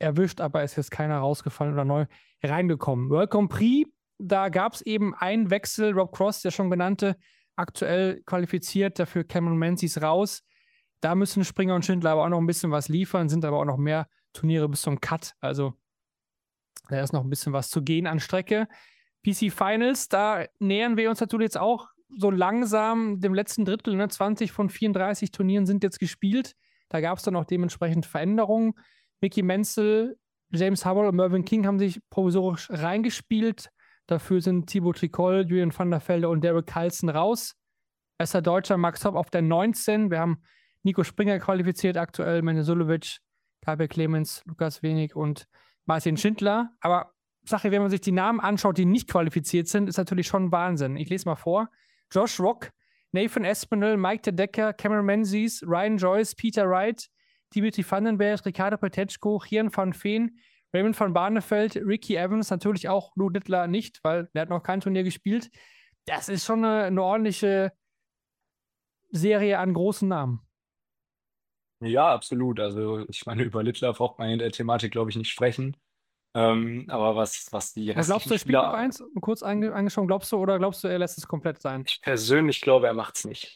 erwischt, aber es ist jetzt keiner rausgefallen oder neu reingekommen. World Grand Prix, da gab es eben einen Wechsel. Rob Cross, der schon genannte, aktuell qualifiziert, dafür Cameron Menzies raus. Da müssen Springer und Schindler aber auch noch ein bisschen was liefern, sind aber auch noch mehr Turniere bis zum Cut. Also da ist noch ein bisschen was zu gehen an Strecke. P C Finals, da nähern wir uns natürlich jetzt auch so langsam dem letzten Drittel. Ne? zwanzig von vierunddreißig Turnieren sind jetzt gespielt. Da gab es dann auch dementsprechend Veränderungen. Mickey Menzel, James Hubble und Mervyn King haben sich provisorisch reingespielt. Dafür sind Thibaut Tricol, Julian van der Velde und Derek Carlson raus. Erster Deutscher Max Hopp auf der neunzehn. Wir haben Nico Springer qualifiziert aktuell, Mene Sulovic, Gabriel Clemens, Lukas Wenig und Martin Schindler. Aber Sache, wenn man sich die Namen anschaut, die nicht qualifiziert sind, ist natürlich schon Wahnsinn. Ich lese mal vor. Josh Rock, Nathan Espinel, Mike de Decker, Cameron Menzies, Ryan Joyce, Peter Wright, Dimitri Vandenberg, Ricardo Petechko, Gian van Veen, Raymond van Barneveld, Ricky Evans, natürlich auch Lou Littler nicht, weil der hat noch kein Turnier gespielt. Das ist schon eine, eine ordentliche Serie an großen Namen. Ja, absolut. Also ich meine, über Littler braucht man in der Thematik, glaube ich, nicht sprechen. Ähm, aber was, was die Aber glaubst du, restlichen er spielt noch Spieler, eins? Kurz ange angeschaut, glaubst du, oder glaubst du, er lässt es komplett sein? ich persönlich glaube, er macht es nicht.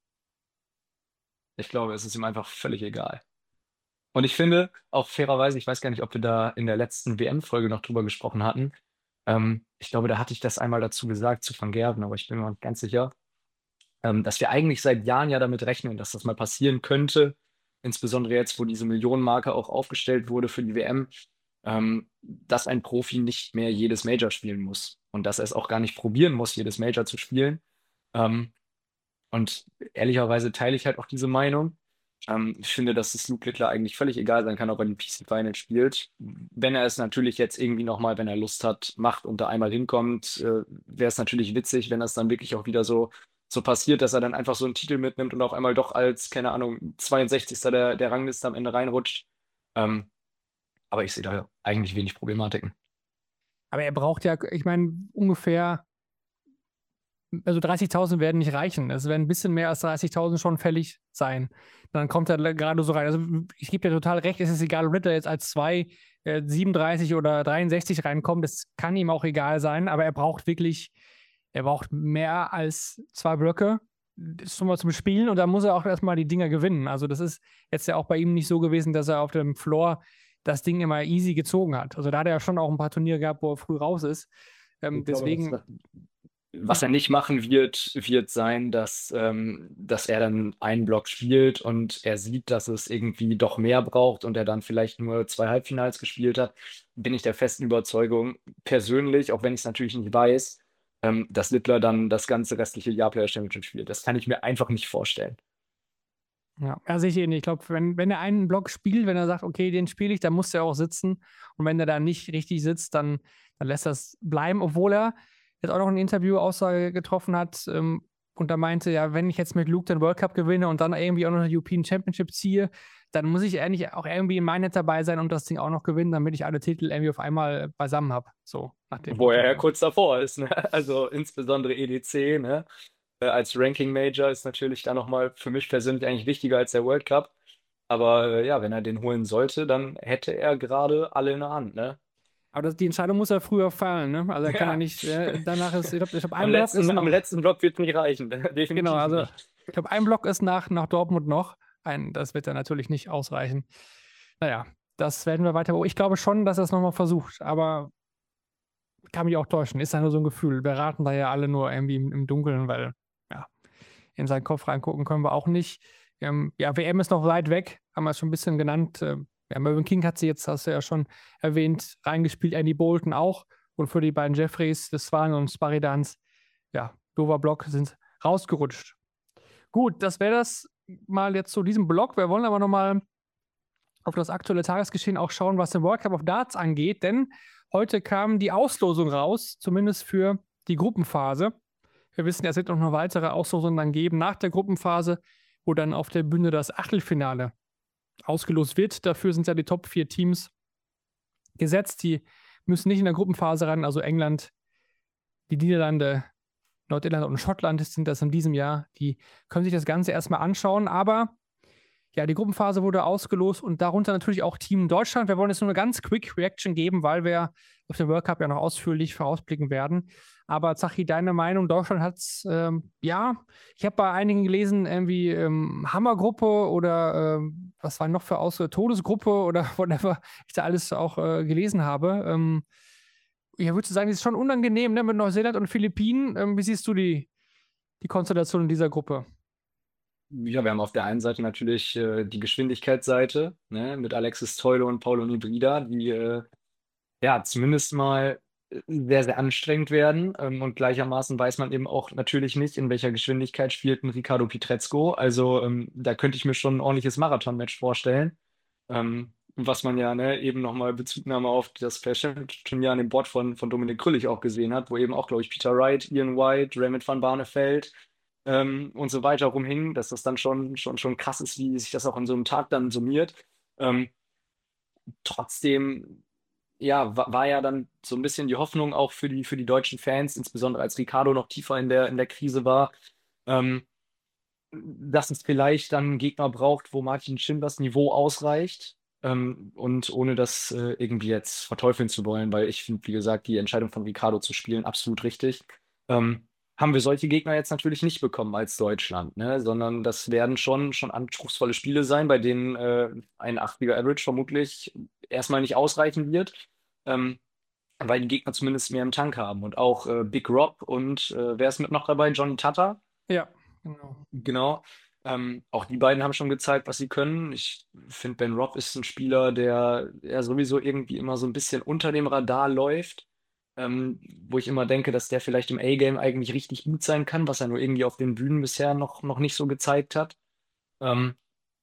Ich glaube, es ist ihm einfach völlig egal. Und ich finde, auch fairerweise, ich weiß gar nicht, ob wir da in der letzten W M-Folge noch drüber gesprochen hatten. Ähm, ich glaube, da hatte ich das einmal dazu gesagt, zu Van Gerven, aber ich bin mir nicht ganz sicher, ähm, dass wir eigentlich seit Jahren ja damit rechnen, dass das mal passieren könnte. Insbesondere jetzt, wo diese Millionenmarke auch aufgestellt wurde für die W M, ähm, dass ein Profi nicht mehr jedes Major spielen muss und dass er es auch gar nicht probieren muss, jedes Major zu spielen. Ähm, und ehrlicherweise teile ich halt auch diese Meinung. Ähm, ich finde, dass es Luke Littler eigentlich völlig egal sein kann, ob er den P C Final spielt. Wenn er es natürlich jetzt irgendwie nochmal, wenn er Lust hat, macht und da einmal hinkommt, äh, wäre es natürlich witzig, wenn das dann wirklich auch wieder so, so passiert, dass er dann einfach so einen Titel mitnimmt und auf einmal doch als, keine Ahnung, zweiundsechzigster Der, der Rangliste am Ende reinrutscht. Ähm, aber ich sehe da eigentlich wenig Problematiken. Aber er braucht ja, ich meine, ungefähr, also dreißigtausend werden nicht reichen. Es werden ein bisschen mehr als dreißigtausend schon fällig sein. Dann kommt er gerade so rein. Also ich gebe dir total recht, es ist egal, ob Ritter jetzt als zwei, äh, siebenunddreißig oder dreiundsechzig reinkommt. Das kann ihm auch egal sein, aber er braucht wirklich, er braucht mehr als zwei Blöcke. Das ist schon mal zum Spielen und da muss er auch erstmal die Dinger gewinnen. Also das ist jetzt ja auch bei ihm nicht so gewesen, dass er auf dem Floor das Ding immer easy gezogen hat. Also da hat er ja schon auch ein paar Turniere gehabt, wo er früh raus ist. Ähm, Ich glaube, deswegen. das- Was er nicht machen wird, wird sein, dass, ähm, dass er dann einen Block spielt und er sieht, dass es irgendwie doch mehr braucht und er dann vielleicht nur zwei Halbfinals gespielt hat. Bin ich der festen Überzeugung, persönlich, auch wenn ich es natürlich nicht weiß, ähm, dass Littler dann das ganze restliche Jahr Player Championship spielt. Das kann ich mir einfach nicht vorstellen. Ja, also ich, ich glaube, wenn, wenn er einen Block spielt, wenn er sagt, okay, den spiele ich, dann muss er auch sitzen. Und wenn er da nicht richtig sitzt, dann, dann lässt er es bleiben, obwohl er jetzt auch noch ein Interview Aussage getroffen hat ähm, und da meinte, ja, wenn ich jetzt mit Luke den World Cup gewinne und dann irgendwie auch noch eine European Championship ziehe, dann muss ich eigentlich auch irgendwie in Mainnet dabei sein und das Ding auch noch gewinnen, damit ich alle Titel irgendwie auf einmal beisammen habe. So, nach dem Wo er ja Motto. kurz davor ist, ne? Also insbesondere E D C, ne? Äh, Als Ranking Major ist natürlich dann nochmal für mich persönlich eigentlich wichtiger als der World Cup. Aber äh, ja, wenn er den holen sollte, dann hätte er gerade alle in der Hand, ne? Aber das, die Entscheidung muss er früher fallen, ne? Also er kann Ja. ja nicht, äh, danach ist, ich glaube, ich glaub, Am ein Block letzten, ist am noch, letzten Block wird es nicht reichen. Definitiv genau, also nicht. ich glaube, ein Block ist nach, nach Dortmund noch. Ein, das wird dann natürlich nicht ausreichen. Naja, das werden wir weiter. Ich glaube schon, dass er es nochmal versucht, aber kann mich auch täuschen. Ist ja nur so ein Gefühl. Wir raten da ja alle nur irgendwie im, im Dunkeln, weil ja, in seinen Kopf reingucken können wir auch nicht. Ähm, ja, W M ist noch weit weg, haben wir es schon ein bisschen genannt. Ähm, ja, Mervyn King hat sie jetzt, hast du ja schon erwähnt, reingespielt, Andy Bolton auch. Und für die beiden Jeffreys, Westphalen und Sparidans, ja, Dover Block sind rausgerutscht. Gut, das wäre das mal jetzt zu diesem Block. Wir wollen aber nochmal auf das aktuelle Tagesgeschehen auch schauen, was den World Cup of Darts angeht, denn heute kam die Auslosung raus, zumindest für die Gruppenphase. Wir wissen ja, es wird noch eine weitere Auslosung dann geben nach der Gruppenphase, wo dann auf der Bühne das Achtelfinale ausgelost wird. Dafür sind ja die Top vier Teams gesetzt. Die müssen nicht in der Gruppenphase ran, also England, die Niederlande, Nordirland und Schottland sind das in diesem Jahr. Die können sich das Ganze erstmal anschauen, aber ja, die Gruppenphase wurde ausgelost und darunter natürlich auch Team Deutschland. Wir wollen jetzt nur eine ganz Quick Reaction geben, weil wir auf den World Cup ja noch ausführlich vorausblicken werden. Aber Zachi, deine Meinung, Deutschland hat es, ähm, ja, ich habe bei einigen gelesen, irgendwie ähm, Hammergruppe oder ähm, was war noch für Aus Todesgruppe oder whatever ich da alles auch äh, gelesen habe. Ähm, ja, würdest du sagen, das ist schon unangenehm, ne, mit Neuseeland und Philippinen. Ähm, wie siehst du die, die Konstellation in dieser Gruppe? Ja, wir haben auf der einen Seite natürlich äh, die Geschwindigkeitsseite, ne, mit Alexis Teule und Paulo Nibrida, die äh, ja zumindest mal äh, sehr, sehr anstrengend werden. Ähm, und gleichermaßen weiß man eben auch natürlich nicht, in welcher Geschwindigkeit spielt ein Ricardo Pietrezco. Also ähm, da könnte ich mir schon ein ordentliches Marathon-Match vorstellen. Ähm, was man ja ne, eben nochmal Bezugnahme auf das Fair-Turnier an dem Board von, von Dominik Krüllich auch gesehen hat, wo eben auch, glaube ich, Peter Wright, Ian White, Raymond van Barneveld ähm, und so weiter rumhingen, dass das dann schon, schon, schon krass ist, wie sich das auch an so einem Tag dann summiert. Ähm, trotzdem, ja, wa- war ja dann so ein bisschen die Hoffnung auch für die, für die deutschen Fans, insbesondere als Ricardo noch tiefer in der, in der Krise war, ähm, dass es vielleicht dann einen Gegner braucht, wo Martin Schindler das Niveau ausreicht. Ähm, und ohne das äh, irgendwie jetzt verteufeln zu wollen, weil ich finde, wie gesagt, die Entscheidung von Ricardo zu spielen absolut richtig. Ähm, haben wir solche Gegner jetzt natürlich nicht bekommen als Deutschland, ne? Sondern das werden schon, schon anspruchsvolle Spiele sein, bei denen äh, ein achtziger Average vermutlich erstmal nicht ausreichen wird, ähm, weil die Gegner zumindest mehr im Tank haben. Und auch äh, Big Rob und äh, wer ist mit noch dabei? Johnny Tata? Ja, genau. Genau. Ähm, auch die beiden haben schon gezeigt, was sie können. Ich finde, Ben Robb ist ein Spieler, der ja sowieso irgendwie immer so ein bisschen unter dem Radar läuft, ähm, wo ich immer denke, dass der vielleicht im A-Game eigentlich richtig gut sein kann, was er nur irgendwie auf den Bühnen bisher noch, noch nicht so gezeigt hat. Ähm,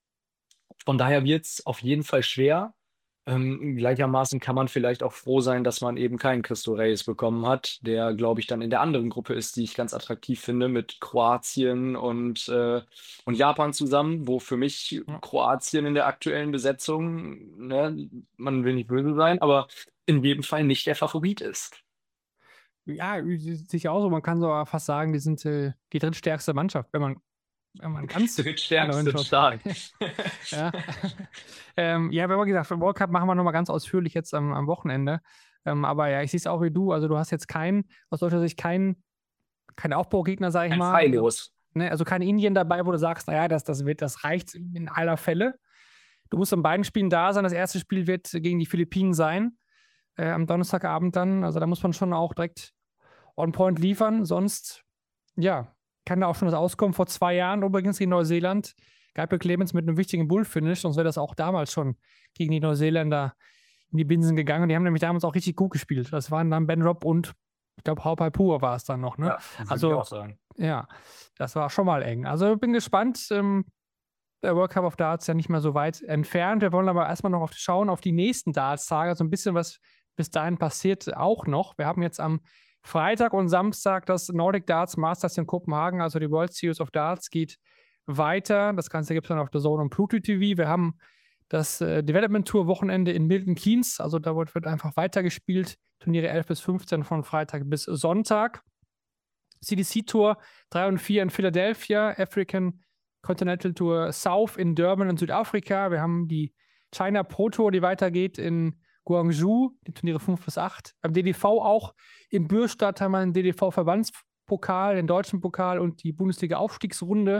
von daher wird es auf jeden Fall schwer. Ähm, gleichermaßen kann man vielleicht auch froh sein, dass man eben keinen Cristo Reyes bekommen hat, der, glaube ich, dann in der anderen Gruppe ist, die ich ganz attraktiv finde, mit Kroatien und, äh, und Japan zusammen, wo für mich Ja. Kroatien in der aktuellen Besetzung, ne, man will nicht böse sein, aber in jedem Fall nicht der Favorit ist. Ja, sicher auch so. Man kann so fast sagen, die sind äh, die drittstärkste Mannschaft, wenn man, wenn man ganz genau Drittstärkste hinschaut. stark. Ja. ähm, ja, wir haben gesagt, für World Cup machen wir nochmal ganz ausführlich jetzt am, am Wochenende. Ähm, aber ja, ich sehe es auch wie du. Also du hast jetzt keinen, aus deutscher Sicht keinen kein Aufbaugegner, sage ich Ein mal. Also, Freilos. ne, also kein Indien dabei, wo du sagst, naja, das, das wird, das reicht in aller Fälle. Du musst in beiden Spielen da sein. Das erste Spiel wird gegen die Philippinen sein, äh, am Donnerstagabend dann. Also da muss man schon auch direkt on point liefern. Sonst, ja, kann da auch schon was auskommen. Vor zwei Jahren übrigens gegen Neuseeland. Gabriel Clemens mit einem wichtigen Bull-Finish, sonst wäre das auch damals schon gegen die Neuseeländer in die Binsen gegangen. Die haben nämlich damals auch richtig gut gespielt. Das waren dann Ben Robb und ich glaube, Haupai Pur war es dann noch. Ne? Ja, würde also, ich auch sagen. ja, das war schon mal eng. Also bin gespannt. Ähm, der World Cup of Darts ist ja nicht mehr so weit entfernt. Wir wollen aber erstmal noch auf, schauen auf die nächsten Darts-Tage. So ein bisschen was bis dahin passiert auch noch. Wir haben jetzt am Freitag und Samstag das Nordic Darts Masters in Kopenhagen, also die World Series of Darts, geht weiter. Das Ganze gibt es dann auf der Zone und Pluto T V. Wir haben das äh, Development Tour Wochenende in Milton Keynes, also da wird, wird einfach weitergespielt. Turniere elf bis fünfzehn von Freitag bis Sonntag. C D C Tour drei und vier in Philadelphia, African Continental Tour South in Durban in Südafrika. Wir haben die China Pro Tour, die weitergeht in Guangzhou, die Turniere fünf bis acht. Beim D D V auch in Bürstadt haben wir den D D V-Verbandspokal, den deutschen Pokal und die Bundesliga-Aufstiegsrunde.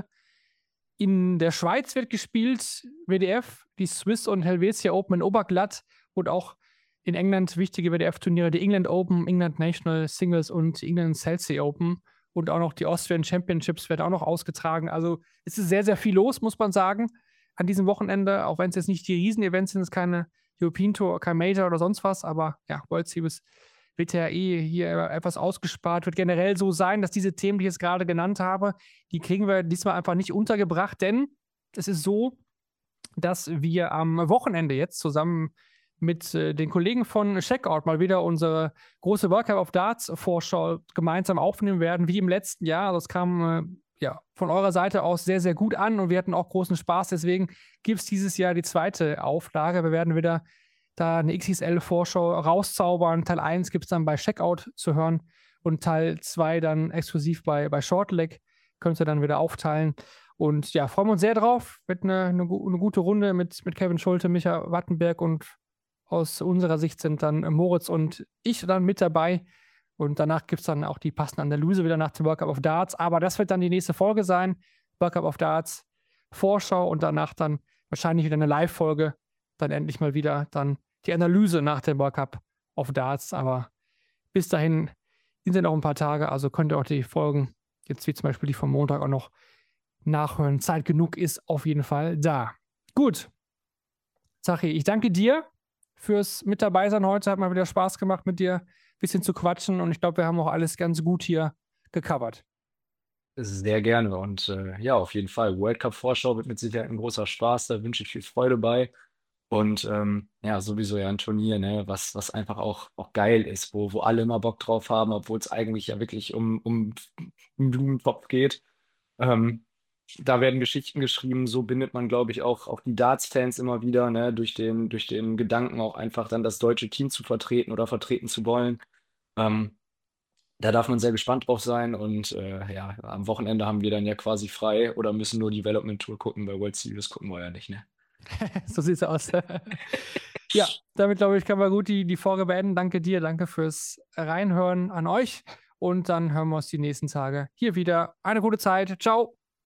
In der Schweiz wird gespielt, W D F, die Swiss und Helvetia Open in Oberglatt und auch in England wichtige W D F-Turniere, die England Open, England National Singles und England Chelsea Open und auch noch die Austrian Championships werden auch noch ausgetragen. Also es ist sehr, sehr viel los, muss man sagen, an diesem Wochenende, auch wenn es jetzt nicht die Riesen-Events sind, es ist keine European Tour, kein Major oder sonst was, aber ja, World Series wird ja eh hier etwas ausgespart, wird generell so sein, dass diese Themen, die ich jetzt gerade genannt habe, die kriegen wir diesmal einfach nicht untergebracht, denn es ist so, dass wir am Wochenende jetzt zusammen mit äh, den Kollegen von Checkout mal wieder unsere große World Cup of Darts Vorschau gemeinsam aufnehmen werden, wie im letzten Jahr. Das kam äh, ja von eurer Seite aus sehr, sehr gut an und wir hatten auch großen Spaß. Deswegen gibt es dieses Jahr die zweite Auflage. Wir werden wieder da eine X X L-Vorschau rauszaubern. Teil eins gibt es dann bei Checkout zu hören und Teil zwei dann exklusiv bei, bei Shortleg. Könnt ihr dann wieder aufteilen. Und ja, freuen wir uns sehr drauf. Wird eine, eine, eine gute Runde mit, mit Kevin Schulte, Micha Wattenberg und aus unserer Sicht sind dann Moritz und ich dann mit dabei. Und danach gibt es dann auch die passende Analyse wieder nach dem World Cup of Darts. Aber das wird dann die nächste Folge sein. World Cup of Darts Vorschau und danach dann wahrscheinlich wieder eine Live-Folge. Dann endlich mal wieder dann die Analyse nach dem World Cup of Darts. Aber bis dahin sind ja noch ein paar Tage. Also könnt ihr auch die Folgen, jetzt wie zum Beispiel die vom Montag, auch noch nachhören. Zeit genug ist auf jeden Fall da. Gut. Sachi, ich danke dir fürs mit dabei sein heute. Hat mal wieder Spaß gemacht, mit dir ein bisschen zu quatschen. Und ich glaube, wir haben auch alles ganz gut hier gecovert. Sehr gerne. Und äh, ja, auf jeden Fall. World Cup Vorschau wird mit Sicherheit ein großer Spaß. Da wünsche ich viel Freude bei. Und ähm, ja, sowieso ja ein Turnier, ne, was, was einfach auch, auch geil ist, wo, wo alle immer Bock drauf haben, obwohl es eigentlich ja wirklich um, um einen Blumentopf geht. Ähm, Da werden Geschichten geschrieben, so bindet man, glaube ich, auch, auch die Darts-Fans immer wieder, ne, durch den, durch den Gedanken auch einfach dann das deutsche Team zu vertreten oder vertreten zu wollen. Ähm, Da darf man sehr gespannt drauf sein und äh, ja, am Wochenende haben wir dann ja quasi frei oder müssen nur Development Tour gucken. Bei World Series gucken wir ja nicht, ne? So sieht es aus. Ja, damit glaube ich, können wir gut die, die Folge beenden. Danke dir, danke fürs Reinhören an euch und dann hören wir uns die nächsten Tage hier wieder. Eine gute Zeit. Ciao.